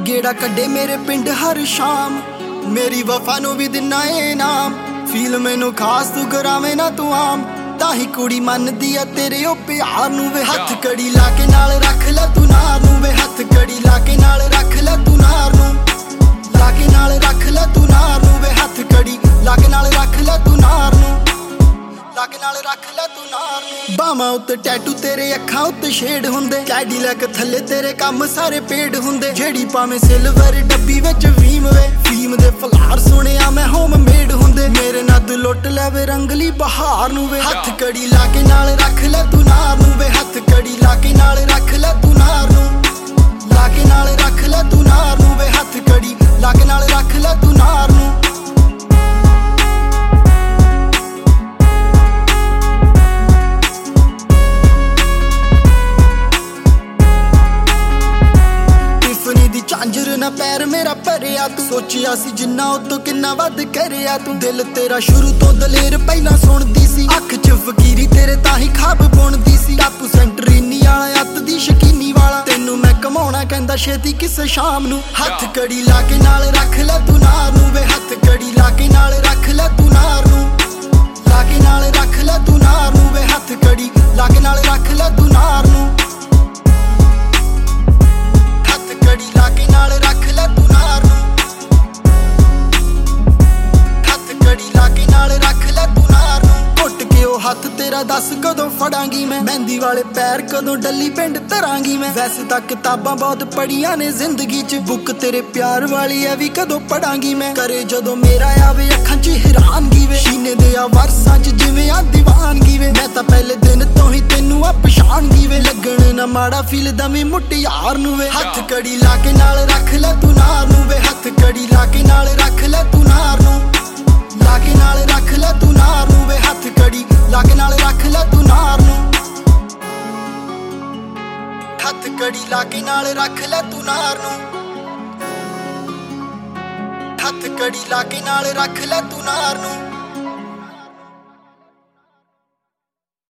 गेड़ा कड्डे मेरे पिंड हर शाम, मेरी वफा नूं भी दिना इनाम। फील मैनू खास तू करावे ना तू आम, ताही कुड़ी मनदी आ तेरे ओ प्यार नूं वे। हथ कड़ी ला के नाल रख ले तू नार नूं वे, हथ कड़ी ला के नाल रख ले तू नार नूं, ला के नाल रख ले तू नार नूं वे। हथ कड़ी ला के नाल रख ले तू नार नूं, ला के नाल रख ले तू नार नूं। बावां उत्ते टैटू तेरे अखां उत्ते शेड हुंदे, कैडीलैक थल्ले तेरे कम सारे पेड हुंदे। जेड़ी भावें सिल्वर डब्बी विच वीम वे, फीम दे फलार सुणिया मैं होम मेड हुंदे। मेरे नद लुट लैवे रंगली बहार नूं वे, हथ कड़ी ला के नाल रख ले तू नार नूं वे। हथ कड़ी ला के नाल रख ले तू नार नूं, ला के नाल रख ले तू नार नूं वे। हथ कड़ी ला के नाल रख ले तू नार नूं। झांजर ना पैर मेरा भरिया तू, सोचिया सी जिन्ना उतो किन्ना वध करिया तू। दिल तेरा शुरू तो दलेर पहला सुनदी सी, अख च फकीरी तेरे ताही खाब बुनदी सी। टापू सेंटरीनी वाला अत दी शकीनी वाला, तेनू मैं कमाउणा कहंदा छेती किस शाम नू। हथ कड़ी ला के नाल रख ले तू नार नूं वे, हथ कड़ी ला के नाल रख ले तू नार नूं, ला के नाल रख ले तू नार नूं वे। हथ कड़ी ला के नाल रख ले तू नार नूं, कड़ी ला के नाल रख ले तू नार नूं, हथ कड़ी ला के नाल रख ले तू नार नूं। घुट के ओ हथ तेरा दस कदों फड़ांगी मैं, मेहंदी वाले पैर कदों डली पिंड धरांगी मैं। वैसे तां किताबां बहुत पढ़ियां ने जिंदगी च, बुक तेरे प्यार वाली है भी कदों पढ़ांगी मैं। करे जदों मेरा आवे अखां च हैरानगी वे, सीने दे आ वरसां च जिवें आ दीवानगी वे। मैं तां पहले दिन तो ही तेनू आ पछाणगी वे, लगण ना माड़ा फील दमी मुटियार नूं वे। हथ कड़ी ला के नाल रख ले तू नार नूं वे, हथ कड़ी ला के नाल रख ले तू नार नूं, ला के नाल रख ले तू नार नूं वे। हथ कड़ी ला के नाल रख ले तू नार नूं, हथ कड़ी ला के नाल रख ले तू नार नूं, हथ कड़ी ला के नाल रख ले तू नार नूं।